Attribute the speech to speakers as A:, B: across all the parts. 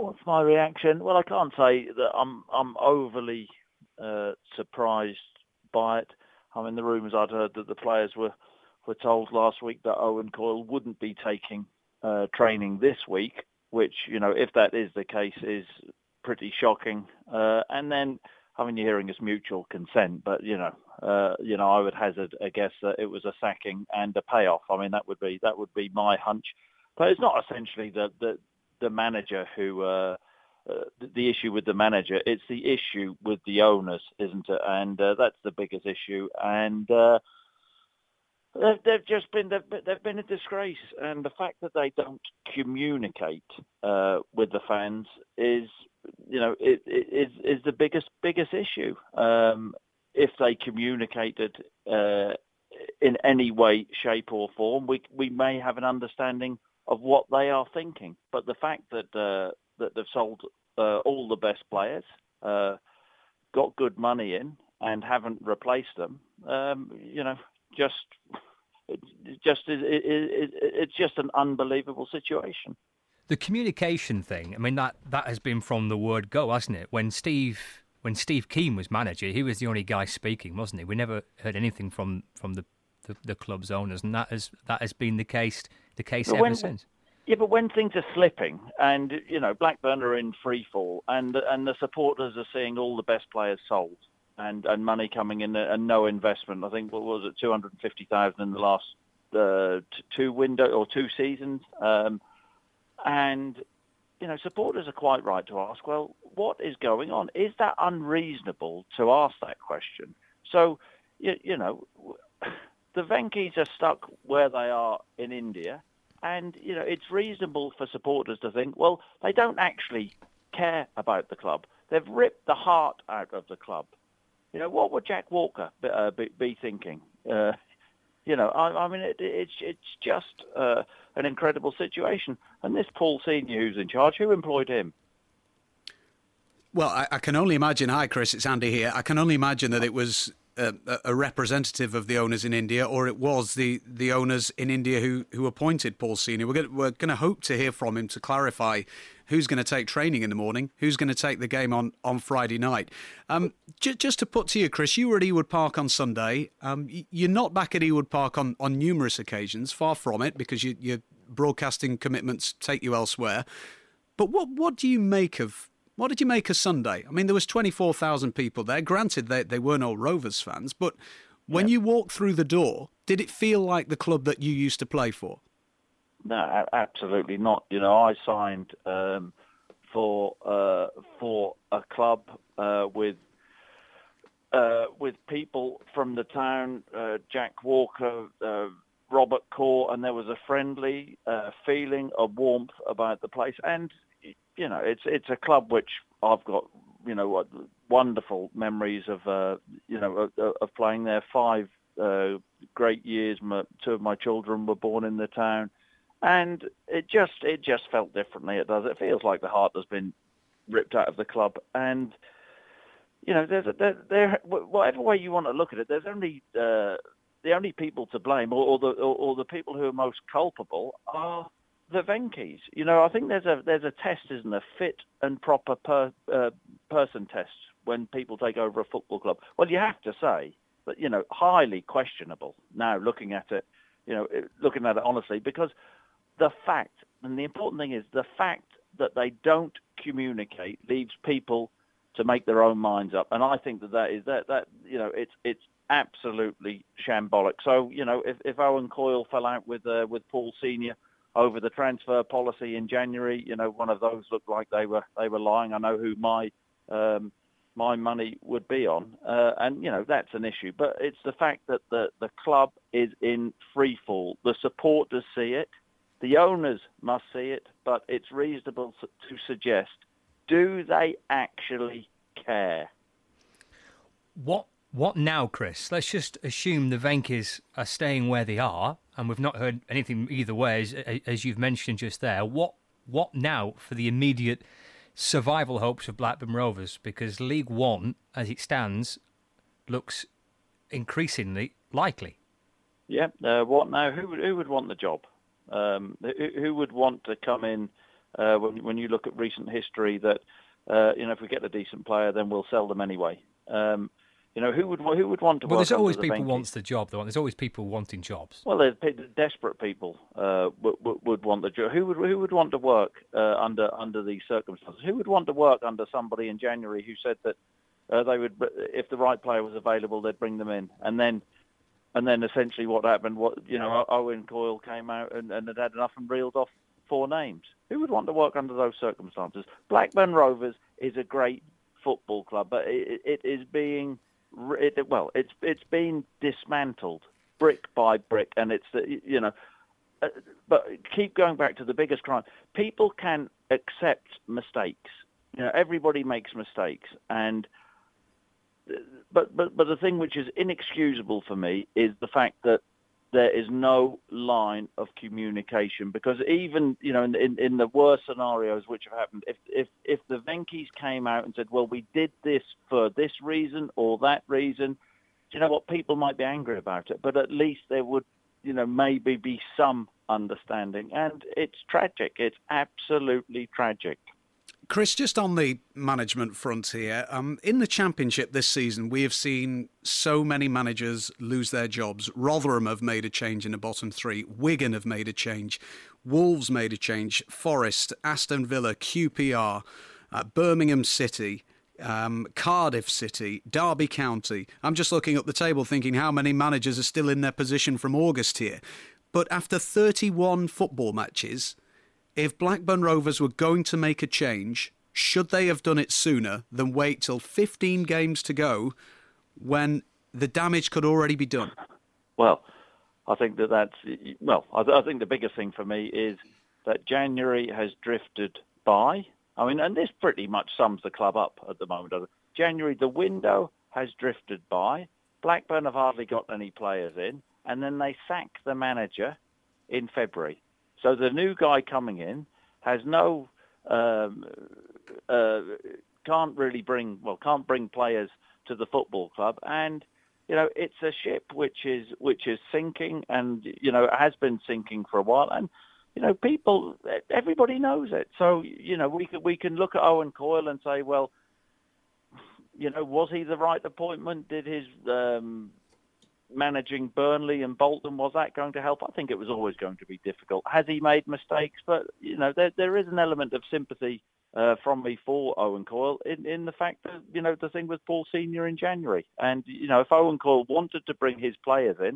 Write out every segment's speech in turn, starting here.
A: What's my reaction? Well, I can't say that I'm overly surprised by it. I mean, the rumours I'd heard that the players were told last week that Owen Coyle wouldn't be taking training this week, which, if that is the case, is pretty shocking. And then, I mean, you're hearing it's mutual consent, but I would hazard a guess that it was a sacking and a payoff. I mean, that would be my hunch. But it's not essentially the manager who the issue with the manager. It's the issue with the owners, isn't it? And that's the biggest issue. And they've been a disgrace. And the fact that they don't communicate with the fans is the biggest issue. If they communicated in any way, shape or form, we may have an understanding of what they are thinking. But the fact that they've sold all the best players, got good money in, and haven't replaced them, it's just an unbelievable situation.
B: The communication thing, I mean, that has been from the word go, hasn't it? When Steve Keane was manager, he was the only guy speaking, wasn't he? We never heard anything from the club's owners, and that has been the case ever since.
A: Yeah, but when things are slipping, and Blackburn are in free fall, and the supporters are seeing all the best players sold, and money coming in and no investment. I think what was it, 250,000 in the last two seasons, and supporters are quite right to ask, well, what is going on? Is that unreasonable to ask that question? So, the Venky's are stuck where they are in India, and it's reasonable for supporters to think, well, they don't actually care about the club. They've ripped the heart out of the club. What would Jack Walker be thinking? I mean, it's just an incredible situation. And this Paul Senior who's in charge, who employed him?
C: Well, I can only imagine. Hi, Chris, it's Andy here. I can only imagine that it was a representative of the owners in India, or it was the owners in India who appointed Paul Senior. We're going to hope to hear from him to clarify who's going to take training in the morning, who's going to take the game on Friday night. Just to put to you, Chris, you were at Ewood Park on Sunday. You're not back at Ewood Park on numerous occasions, far from it, because your broadcasting commitments take you elsewhere. But what do you make of... What did you make of Sunday? I mean, there was 24,000 people there. Granted, they weren't all Rovers fans, but when you walked through the door, did it feel like the club that you used to play for?
A: No, absolutely not. I signed for a club with people from the town, Jack Walker, Robert Core, and there was a friendly feeling, a warmth about the place. And it's a club which I've got, wonderful memories of, of playing there. 5 great years. 2 of my children were born in the town, and it just felt differently. It does. It feels like the heart has been ripped out of the club, and there, whatever way you want to look at it, there's only the only people to blame, or the people who are most culpable are the Venky's. I think there's a test, isn't there? Fit and proper person test when people take over a football club. Well, you have to say that, highly questionable now looking at it honestly, because the fact, and the important thing is the fact that they don't communicate leaves people to make their own minds up. And I think it's absolutely shambolic. So, if Owen Coyle fell out with Paul Senior over the transfer policy in January, one of those looked like they were lying. I know who my money would be on, and that's an issue. But it's the fact that the club is in free fall. The supporters see it, the owners must see it, but it's reasonable to suggest: do they actually care?
B: What now, Chris? Let's just assume the Venky's are staying where they are, and we've not heard anything either way, as you've mentioned just there. What now for the immediate survival hopes of Blackburn Rovers? Because League One, as it stands, looks increasingly likely.
A: Yeah. What now? Who would want the job? Who would want to come in when you look at recent history, that if we get a decent player, then we'll sell them anyway. Who would want to work under the Venky?
B: Well, there's always people wants the job, though. There's always people wanting jobs.
A: Well, there's desperate people would want the job. Who would want to work under these circumstances? Who would want to work under somebody in January who said that they would, if the right player was available, they'd bring them in, and then essentially what happened? Owen Coyle came out and had enough and reeled off 4 names. Who would want to work under those circumstances? Blackburn Rovers is a great football club, but it is being it's been dismantled brick by brick, and but keep going back to the biggest crime. People can accept mistakes. Everybody makes mistakes, but the thing which is inexcusable for me is the fact that there is no line of communication, because even in the worst scenarios which have happened, if the Venkies came out and said, well, we did this for this reason or that reason, you know what, people might be angry about it, but at least there would maybe be some understanding. And it's tragic. It's absolutely tragic.
C: Chris, just on the management front here, in the Championship this season, we have seen so many managers lose their jobs. Rotherham have made a change in the bottom 3. Wigan have made a change. Wolves made a change. Forest, Aston Villa, QPR, Birmingham City, Cardiff City, Derby County. I'm just looking up the table thinking how many managers are still in their position from August here. But after 31 football matches, if Blackburn Rovers were going to make a change, should they have done it sooner than wait till 15 games to go when the damage could already be done?
A: Well, I think I think the biggest thing for me is that January has drifted by. I mean, and this pretty much sums the club up at the moment. January, the window has drifted by. Blackburn have hardly got any players in, and then they sack the manager in February. So the new guy coming in has can't bring players to the football club, and it's a ship which is sinking, and has been sinking for a while, and everybody knows it. So we can look at Owen Coyle and say, well, was he the right appointment? Did his managing Burnley and Bolton, was that going to help? I think it was always going to be difficult. Has he made mistakes? But there is an element of sympathy from me for Owen Coyle in the fact that the thing with Paul Senior in January, and if Owen Coyle wanted to bring his players in,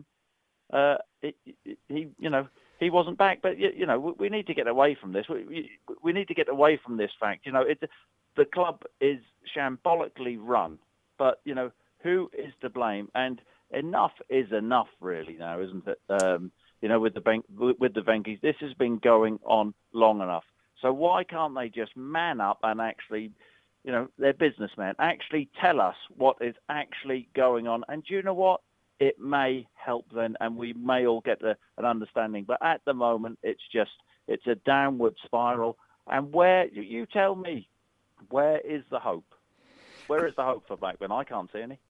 A: he wasn't back. But we need to get away from this. We need to get away from this fact. The club is shambolically run, but who is to blame? And enough is enough, really, now, isn't it? With the Venkies, this has been going on long enough. So why can't they just man up and actually, they're businessmen, actually tell us what is actually going on? And do you know what? It may help then, and we may all get an understanding. But at the moment, it's a downward spiral. And you tell me, where is the hope? Where is the hope for Blackburn? I can't see any.